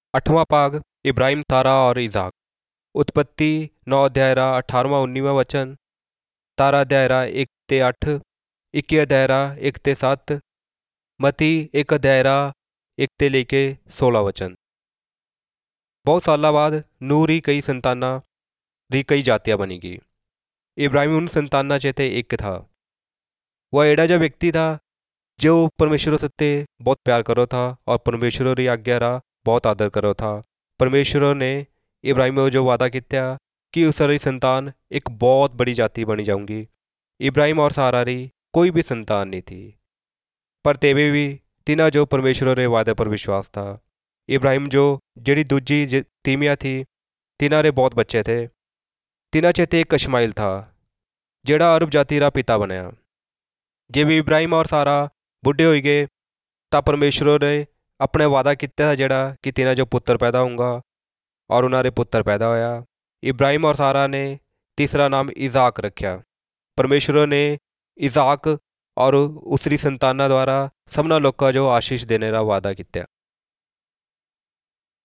8वां भाग इब्राहिम तारा और इज़ाक। उत्पत्ति 9 अध्याय रा 18वां 19वां वचन, तारा अध्याय रा 1 ते 8, 21 अध्याय रा 1 ते 7, मती 1 अध्याय रा 1 ते लेके 16 वचन। बहुत साल बाद नूह री कई संताना री कई जातियाँ बनी गई। इब्राहिम उन संताना चे ते एक था। वह एड़ा जा व्यक्ति था जो परमेश्वर सत्ते बहुत प्यार करो था और परमेश्वर री आज्ञा रा बहुत आदर करो था। परमेश्वर ने इब्राहिम को जो वादा किया कि उस री संतान एक बहुत बड़ी जाति बनी जाऊंगी। इब्राहिम और सारा री कोई भी संतान नहीं थी, पर तेवे भी तिना जो परमेश्वर रे वादे पर विश्वास था। इब्राहिम जो जड़ी दूजी तीमिया थी, तिना रे बहुत बच्चे थे। तिना चेते एक इश्माइल था जेड़ा अरब जाति रा पिता बनया। जब इब्राहिम और सारा बुढ़े हो गए तो परमेश्वर ने अपने वादा किया था जेड़ा कि तिना जो पुत्र पैदा होगा, और उन्हारे पुत्र पैदा होया। इब्राहिम और सारा ने तीसरा नाम इज़ाक रखा। परमेश्वर ने इज़ाक और उसरी संताना द्वारा सबना लोग का जो आशीष देने का वादा किया।